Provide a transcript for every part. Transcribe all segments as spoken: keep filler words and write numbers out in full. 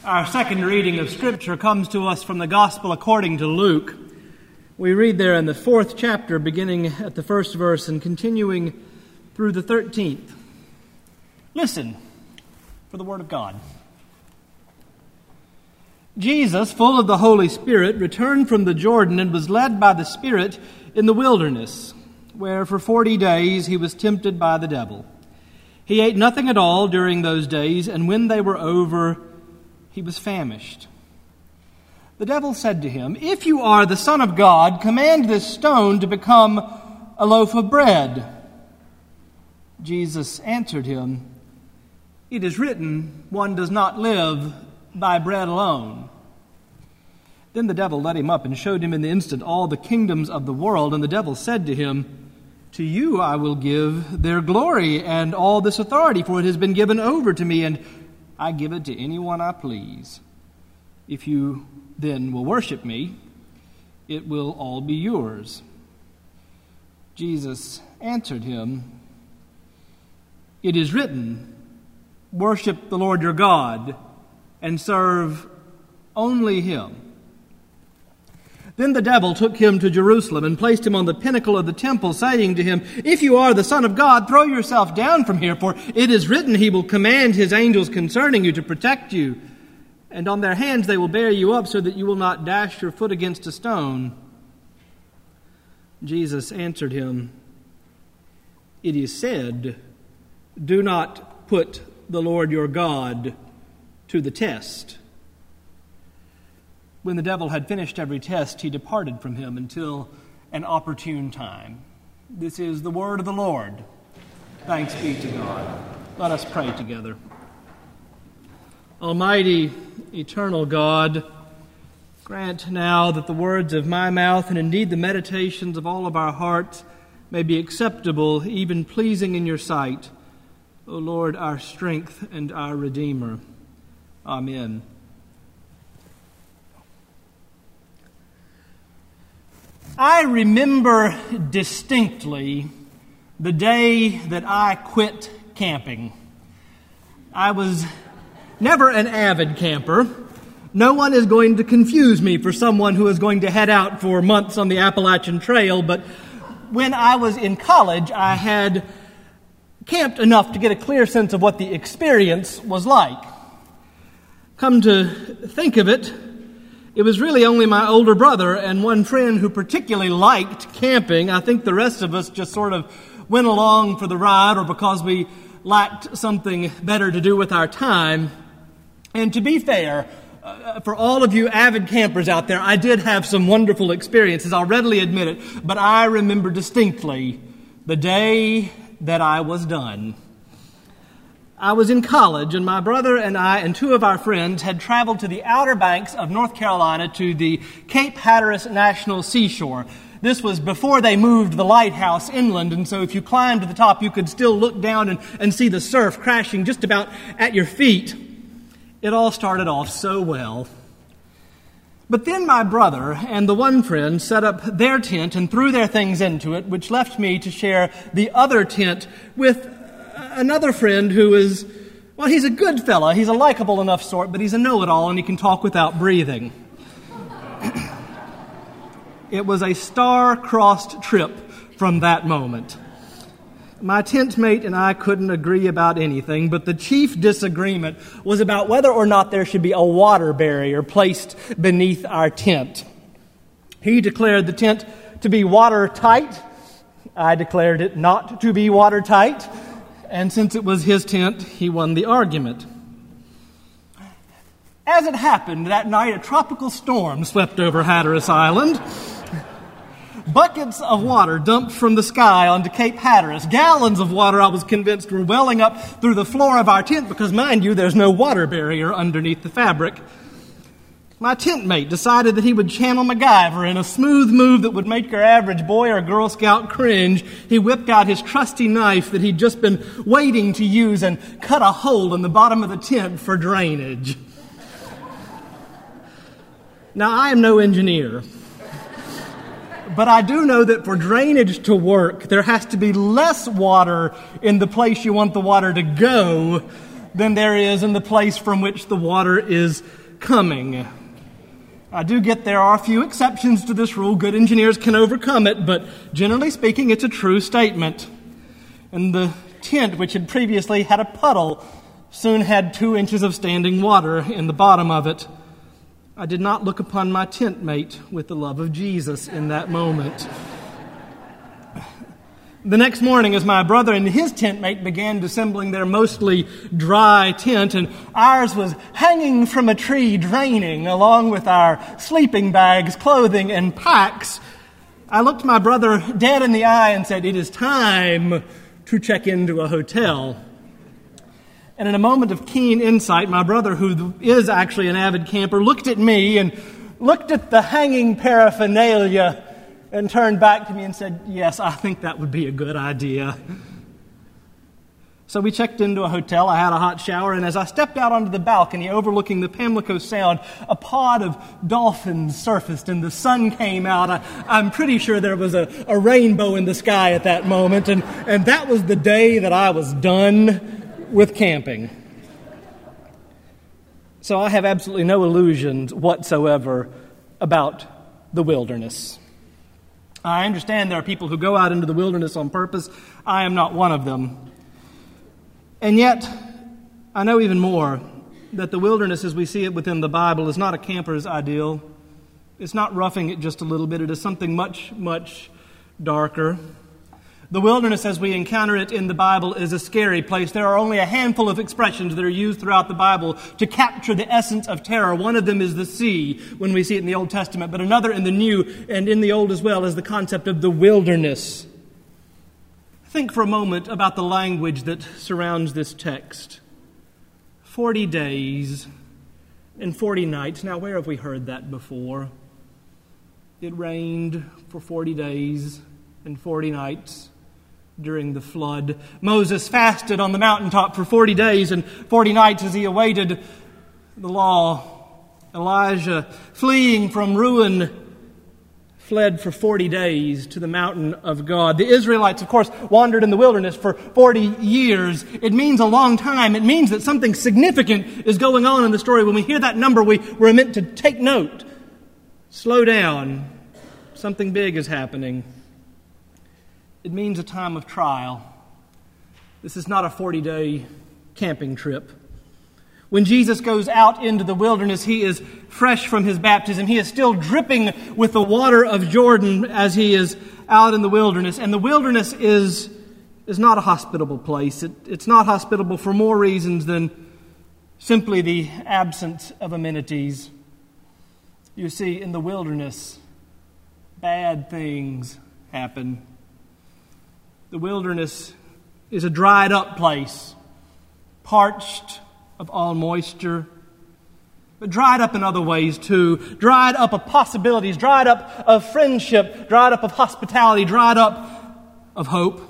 Our second reading of Scripture comes to us from the Gospel according to Luke. We read there in the fourth chapter, beginning at the first verse and continuing through the thirteenth. Listen for the Word of God. Jesus, full of the Holy Spirit, returned from the Jordan and was led by the Spirit in the wilderness, where for forty days he was tempted by the devil. He ate nothing at all during those days, and when they were over, he was famished. The devil said to him, "If you are the Son of God, command this stone to become a loaf of bread." Jesus answered him, "It is written, one does not live by bread alone." Then the devil led him up and showed him in the instant all the kingdoms of the world. And the devil said to him, "To you I will give their glory and all this authority, for it has been given over to me, and I give it to anyone I please. If you then will worship me, it will all be yours." Jesus answered him, "It is written, worship the Lord your God and serve only him." Then the devil took him to Jerusalem and placed him on the pinnacle of the temple, saying to him, "If you are the Son of God, throw yourself down from here, for it is written, he will command his angels concerning you to protect you, and on their hands they will bear you up so that you will not dash your foot against a stone." Jesus answered him, "It is said, do not put the Lord your God to the test." When the devil had finished every test, he departed from him until an opportune time. This is the word of the Lord. Thanks be to God. Let us pray together. Almighty, eternal God, grant now that the words of my mouth and indeed the meditations of all of our hearts may be acceptable, even pleasing in your sight, O Lord, our strength and our Redeemer. Amen. I remember distinctly the day that I quit camping. I was never an avid camper. No one is going to confuse me for someone who is going to head out for months on the Appalachian Trail, but when I was in college, I had camped enough to get a clear sense of what the experience was like. Come to think of it, it was really only my older brother and one friend who particularly liked camping. I think the rest of us just sort of went along for the ride or because we lacked something better to do with our time. And to be fair, uh, for all of you avid campers out there, I did have some wonderful experiences, I'll readily admit it, but I remember distinctly the day that I was done. I was in college, and my brother and I and two of our friends had traveled to the Outer Banks of North Carolina to the Cape Hatteras National Seashore. This was before they moved the lighthouse inland, and so if you climbed to the top, you could still look down and, and see the surf crashing just about at your feet. It all started off so well. But then my brother and the one friend set up their tent and threw their things into it, which left me to share the other tent with another friend who is, well, he's a good fella. He's a likable enough sort, but he's a know-it-all and he can talk without breathing. It was a star-crossed trip from that moment. My tent mate and I couldn't agree about anything, but the chief disagreement was about whether or not there should be a water barrier placed beneath our tent. He declared the tent to be watertight. I declared it not to be watertight. And since it was his tent, he won the argument. As it happened, that night a tropical storm swept over Hatteras Island. Buckets of water dumped from the sky onto Cape Hatteras. Gallons of water, I was convinced, were welling up through the floor of our tent because, mind you, there's no water barrier underneath the fabric. My tent mate decided that he would channel MacGyver in a smooth move that would make your average boy or Girl Scout cringe. He whipped out his trusty knife that he'd just been waiting to use and cut a hole in the bottom of the tent for drainage. Now, I am no engineer, but I do know that for drainage to work, there has to be less water in the place you want the water to go than there is in the place from which the water is coming. I do get there are a few exceptions to this rule. Good engineers can overcome it, but generally speaking, it's a true statement. And the tent, which had previously had a puddle, soon had two inches of standing water in the bottom of it. I did not look upon my tent mate with the love of Jesus in that moment. The next morning, as my brother and his tent mate began assembling their mostly dry tent, and ours was hanging from a tree draining, along with our sleeping bags, clothing, and packs, I looked my brother dead in the eye and said, "It is time to check into a hotel." And in a moment of keen insight, my brother, who is actually an avid camper, looked at me and looked at the hanging paraphernalia and turned back to me and said, "Yes, I think that would be a good idea." So we checked into a hotel. I had a hot shower, and as I stepped out onto the balcony overlooking the Pamlico Sound, a pod of dolphins surfaced and the sun came out. I, I'm pretty sure there was a, a rainbow in the sky at that moment, and, and that was the day that I was done with camping. So I have absolutely no illusions whatsoever about the wilderness. I understand there are people who go out into the wilderness on purpose. I am not one of them. And yet, I know even more that the wilderness as we see it within the Bible is not a camper's ideal. It's not roughing it just a little bit. It is something much, much darker. The wilderness as we encounter it in the Bible is a scary place. There are only a handful of expressions that are used throughout the Bible to capture the essence of terror. One of them is the sea when we see it in the Old Testament, but another in the New and in the Old as well is the concept of the wilderness. Think for a moment about the language that surrounds this text. Forty days and forty nights. Now, where have we heard that before? It rained for forty days and forty nights during the flood. Moses fasted on the mountaintop for forty days and forty nights as he awaited the law. Elijah, fleeing from ruin, fled for forty days to the mountain of God. The Israelites, of course, wandered in the wilderness for forty years. It means a long time. It means that something significant is going on in the story. When we hear that number, we, we're meant to take note. Slow down. Something big is happening. It means a time of trial. This is not a forty-day camping trip. When Jesus goes out into the wilderness, he is fresh from his baptism. He is still dripping with the water of Jordan as he is out in the wilderness. And the wilderness is, is not a hospitable place. It, it's not hospitable for more reasons than simply the absence of amenities. You see, in the wilderness, bad things happen. The wilderness is a dried up place, parched of all moisture, but dried up in other ways too. Dried up of possibilities, dried up of friendship, dried up of hospitality, dried up of hope.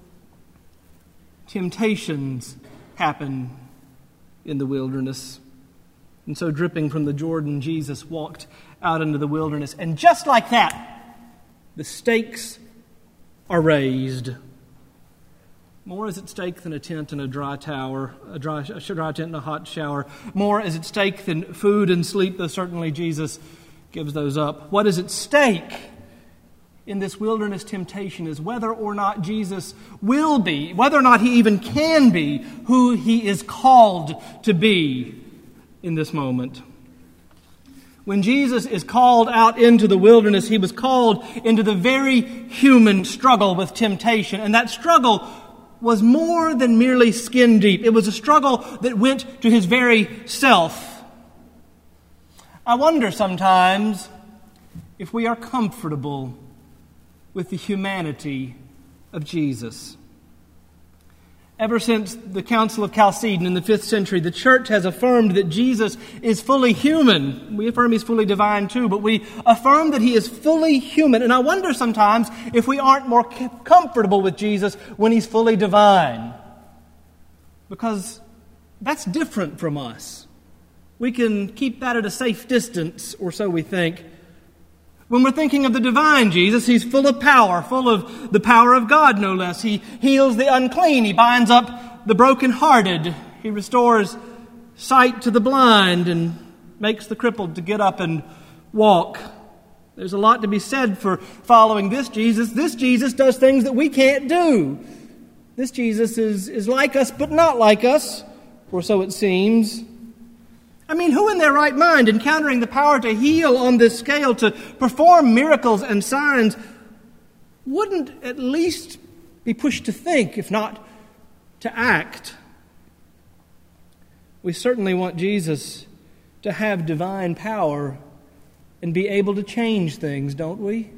Temptations happen in the wilderness. And so dripping from the Jordan, Jesus walked out into the wilderness. And just like that, the stakes are raised. More is at stake than a tent and a dry tower, a dry, a dry tent and a hot shower. More is at stake than food and sleep, though certainly Jesus gives those up. What is at stake in this wilderness temptation is whether or not Jesus will be, whether or not he even can be, who he is called to be in this moment. When Jesus is called out into the wilderness, he was called into the very human struggle with temptation. And that struggle was more than merely skin deep. It was a struggle that went to his very self. I wonder sometimes if we are comfortable with the humanity of Jesus. Ever since the Council of Chalcedon in the fifth century, the church has affirmed that Jesus is fully human. We affirm he's fully divine too, but we affirm that he is fully human. And I wonder sometimes if we aren't more comfortable with Jesus when he's fully divine. Because that's different from us. We can keep that at a safe distance, or so we think. When we're thinking of the divine Jesus, he's full of power, full of the power of God, no less. He heals the unclean. He binds up the brokenhearted. He restores sight to the blind and makes the crippled to get up and walk. There's a lot to be said for following this Jesus. This Jesus does things that we can't do. This Jesus is, is like us, but not like us, or so it seems. I mean, who in their right mind, encountering the power to heal on this scale, to perform miracles and signs, wouldn't at least be pushed to think, if not to act? We certainly want Jesus to have divine power and be able to change things, don't we?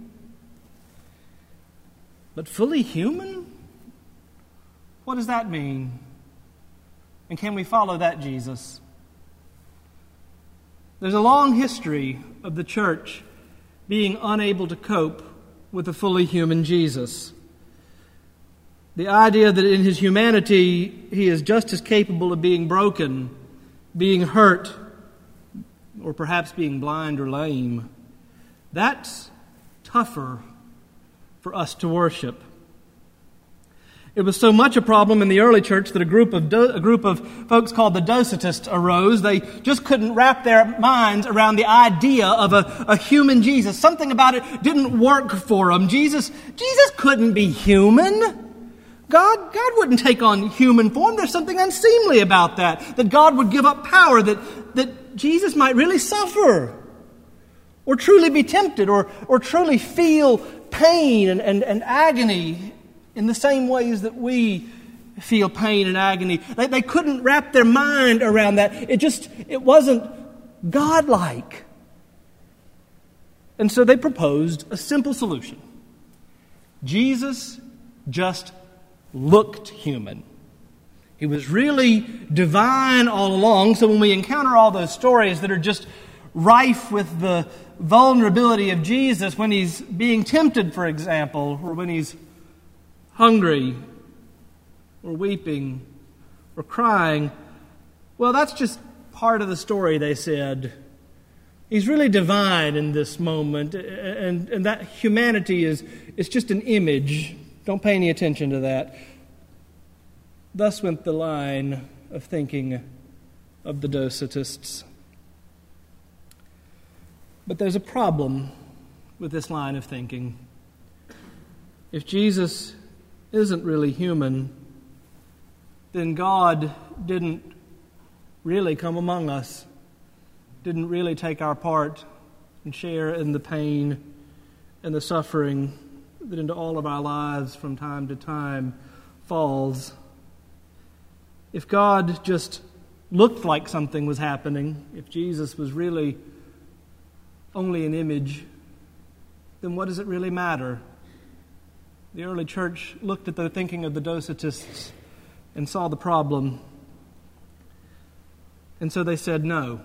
But fully human? What does that mean? And can we follow that Jesus? There's a long history of the church being unable to cope with a fully human Jesus. The idea that in his humanity he is just as capable of being broken, being hurt, or perhaps being blind or lame, that's tougher for us to worship. It was so much a problem in the early church that a group of do- a group of folks called the Docetists arose. They just couldn't wrap their minds around the idea of a, a human Jesus. Something about it didn't work for them. Jesus, Jesus couldn't be human. God, God wouldn't take on human form. There's something unseemly about that. That God would give up power. That that Jesus might really suffer, or truly be tempted, or or truly feel pain and, and, and agony in the same ways that we feel pain and agony. They, they couldn't wrap their mind around that. It just, it wasn't God-like. And so they proposed a simple solution. Jesus just looked human. He was really divine all along. So when we encounter all those stories that are just rife with the vulnerability of Jesus, when he's being tempted, for example, or when he's hungry, or weeping, or crying, well, that's just part of the story, they said. He's really divine in this moment, and, and that humanity is, is just an image. Don't pay any attention to that. Thus went the line of thinking of the Docetists. But there's a problem with this line of thinking. If Jesus isn't really human, then God didn't really come among us, didn't really take our part and share in the pain and the suffering that into all of our lives from time to time falls. If God just looked like something was happening, if Jesus was really only an image, then what does it really matter? The early church looked at the thinking of the Docetists and saw the problem. And so they said no.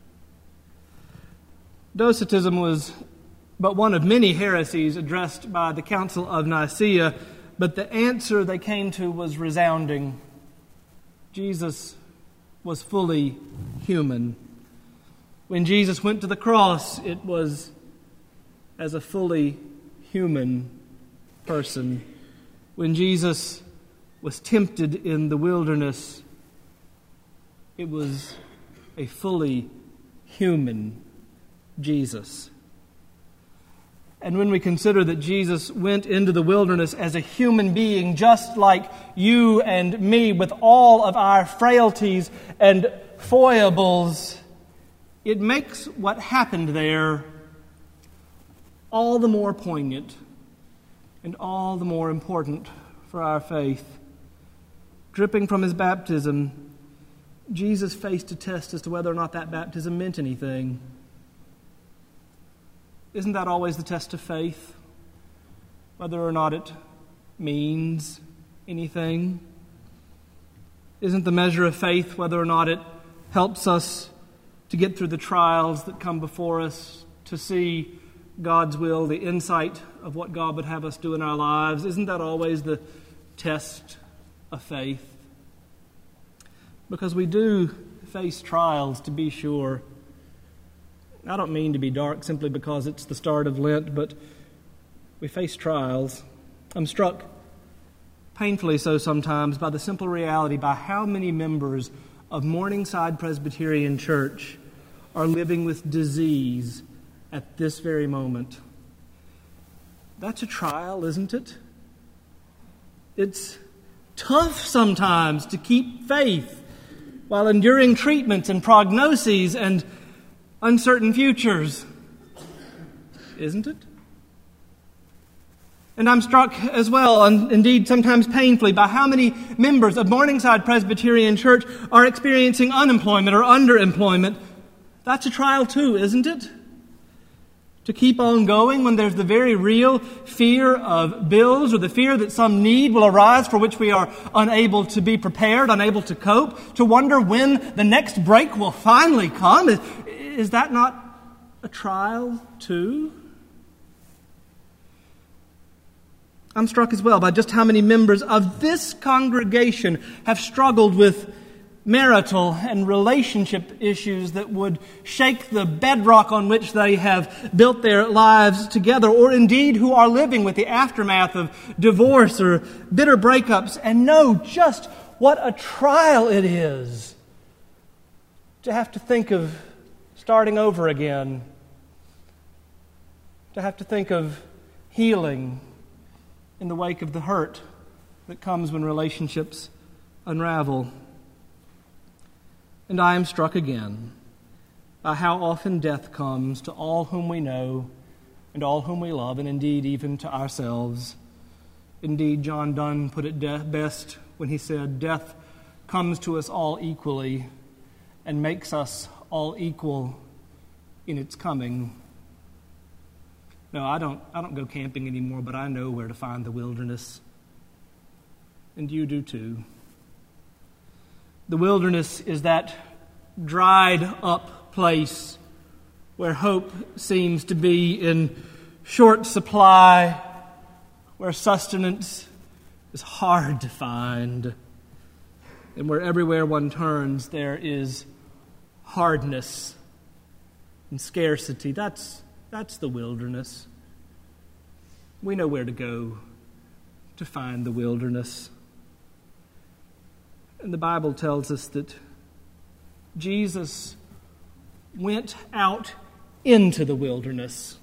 Docetism was but one of many heresies addressed by the Council of Nicaea, but the answer they came to was resounding. Jesus was fully human. When Jesus went to the cross, it was as a fully human person. When Jesus was tempted in the wilderness, it was a fully human Jesus. And when we consider that Jesus went into the wilderness as a human being, just like you and me, with all of our frailties and foibles, it makes what happened there all the more poignant and all the more important for our faith. Dripping from his baptism, Jesus faced a test as to whether or not that baptism meant anything. Isn't that always the test of faith? Whether or not it means anything? Isn't the measure of faith whether or not it helps us to get through the trials that come before us, to see God's will, the insight of what God would have us do in our lives? Isn't that always the test of faith? Because we do face trials, to be sure. I don't mean to be dark simply because it's the start of Lent, but we face trials. I'm struck painfully so sometimes, by the simple reality by how many members of Morningside Presbyterian Church are living with disease at this very moment. That's a trial, isn't it? It's tough sometimes to keep faith while enduring treatments and prognoses and uncertain futures, isn't it? And I'm struck as well, and indeed sometimes painfully, by how many members of Morningside Presbyterian Church are experiencing unemployment or underemployment. That's a trial too, isn't it? To keep on going when there's the very real fear of bills or the fear that some need will arise for which we are unable to be prepared, unable to cope, to wonder when the next break will finally come. Is, is that not a trial too? I'm struck as well by just how many members of this congregation have struggled with marital and relationship issues that would shake the bedrock on which they have built their lives together, or indeed who are living with the aftermath of divorce or bitter breakups and know just what a trial it is to have to think of starting over again, to have to think of healing in the wake of the hurt that comes when relationships unravel. And I am struck again by how often death comes to all whom we know and all whom we love, and indeed even to ourselves. Indeed, John Donne put it de- best when he said, "Death comes to us all equally and makes us all equal in its coming." No, I don't I don't go camping anymore, but I know where to find the wilderness. And you do too. The wilderness is that dried up place where hope seems to be in short supply, where sustenance is hard to find, and where everywhere one turns there is hardness and scarcity. That's That's the wilderness. We know where to go to find the wilderness. And the Bible tells us that Jesus went out into the wilderness.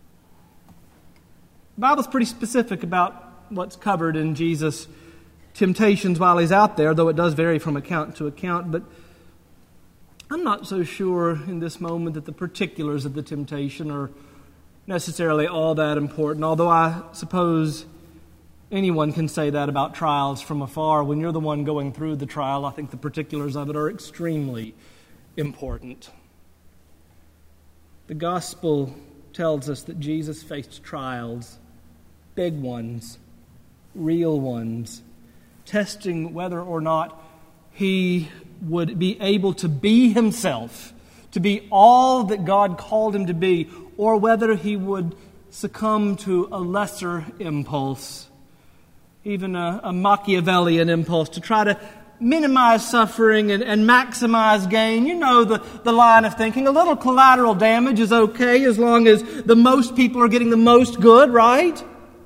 The Bible's pretty specific about what's covered in Jesus' temptations while he's out there, though it does vary from account to account. But I'm not so sure in this moment that the particulars of the temptation are necessarily all that important, although I suppose anyone can say that about trials from afar. When you're the one going through the trial, I think the particulars of it are extremely important. The gospel tells us that Jesus faced trials, big ones, real ones, testing whether or not he would be able to be himself, to be all that God called him to be, or whether he would succumb to a lesser impulse, even a, a Machiavellian impulse, to try to minimize suffering and, and maximize gain. You know the, the line of thinking. A little collateral damage is okay as long as the most people are getting the most good, right?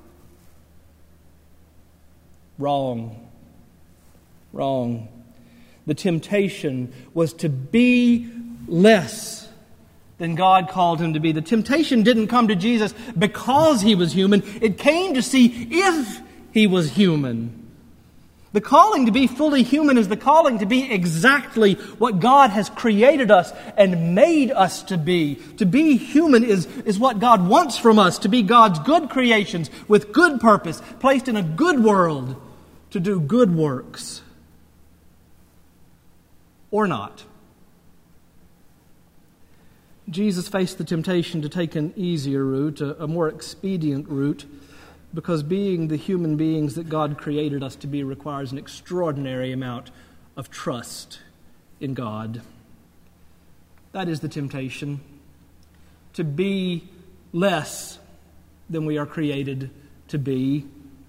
Wrong. Wrong. The temptation was to be less than God called him to be. The temptation didn't come to Jesus because he was human. It came to see if he was human. The calling to be fully human is the calling to be exactly what God has created us and made us to be. To be human is, is what God wants from us, to be God's good creations with good purpose, placed in a good world to do good works. Or not. Jesus faced the temptation to take an easier route, a, a more expedient route, because being the human beings that God created us to be requires an extraordinary amount of trust in God. That is the temptation, to be less than we are created to be,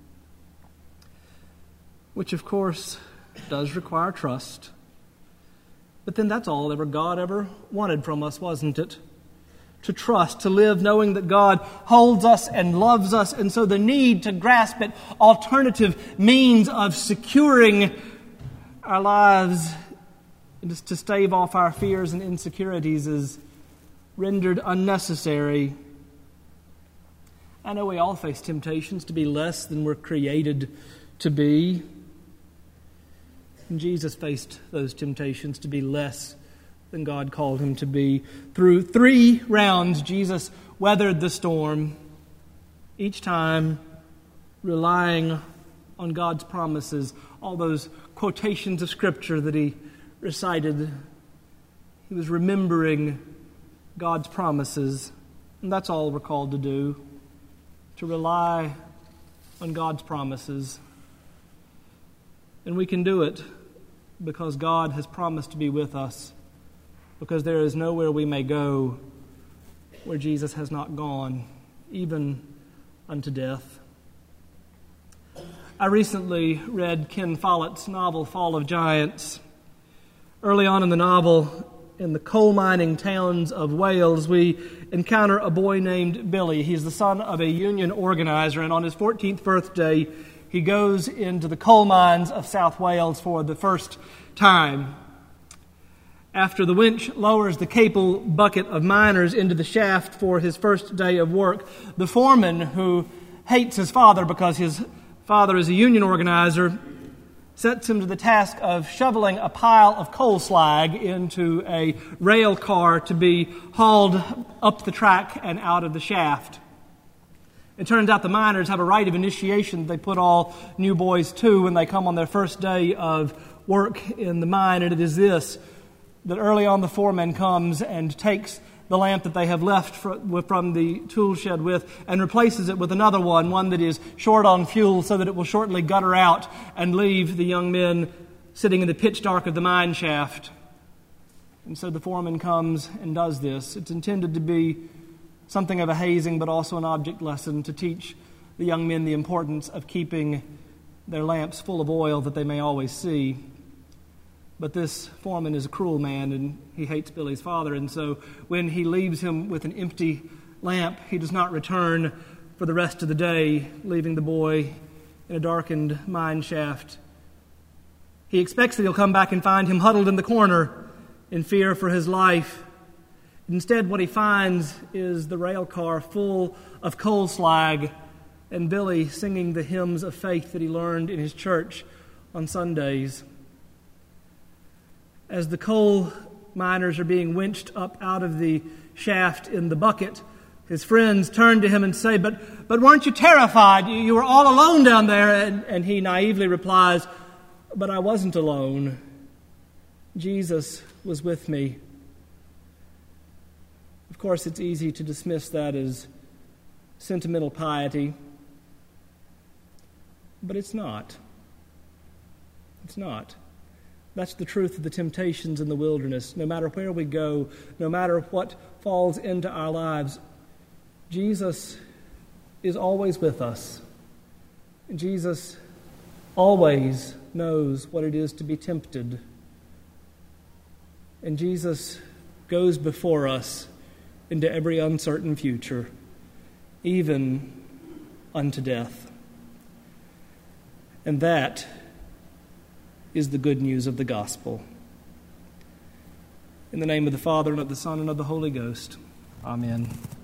which of course does require trust. But then that's all ever God ever wanted from us, wasn't it? to trust, to live knowing that God holds us and loves us, and so the need to grasp at alternative means of securing our lives and just to stave off our fears and insecurities is rendered unnecessary. I know we all face temptations to be less than we're created to be. And Jesus faced those temptations to be less than God called him to be. Through three rounds, Jesus weathered the storm, each time relying on God's promises. All those quotations of Scripture that he recited, he was remembering God's promises. And that's all we're called to do, to rely on God's promises. And we can do it because God has promised to be with us, because there is nowhere we may go where Jesus has not gone, even unto death. I recently read Ken Follett's novel, Fall of Giants. Early on in the novel, in the coal mining towns of Wales, we encounter a boy named Billy. He's the son of a union organizer, and on his fourteenth birthday, he goes into the coal mines of South Wales for the first time. After the winch lowers the capel bucket of miners into the shaft for his first day of work, the foreman, who hates his father because his father is a union organizer, sets him to the task of shoveling a pile of coal slag into a rail car to be hauled up the track and out of the shaft. It turns out the miners have a rite of initiation they put all new boys to when they come on their first day of work in the mine, and it is this: that early on the foreman comes and takes the lamp that they have left from the tool shed with and replaces it with another one, one that is short on fuel so that it will shortly gutter out and leave the young men sitting in the pitch dark of the mine shaft. And so the foreman comes and does this. It's intended to be something of a hazing, but also an object lesson to teach the young men the importance of keeping their lamps full of oil that they may always see. But this foreman is a cruel man, and he hates Billy's father, and so when he leaves him with an empty lamp, he does not return for the rest of the day, leaving the boy in a darkened mine shaft. He expects that he'll come back and find him huddled in the corner in fear for his life. Instead, what he finds is the rail car full of coal slag and Billy singing the hymns of faith that he learned in his church on Sundays. As the coal miners are being winched up out of the shaft in the bucket, his friends turn to him and say, but but weren't you terrified? You, you were all alone down there. And, and he naively replies, but I wasn't alone. Jesus was with me. Of course, it's easy to dismiss that as sentimental piety, but it's not. It's not. That's the truth of the temptations in the wilderness. No matter where we go, no matter what falls into our lives, Jesus is always with us. Jesus always knows what it is to be tempted. And Jesus goes before us into every uncertain future, even unto death. And that is the good news of the gospel. In the name of the Father, and of the Son, and of the Holy Ghost. Amen.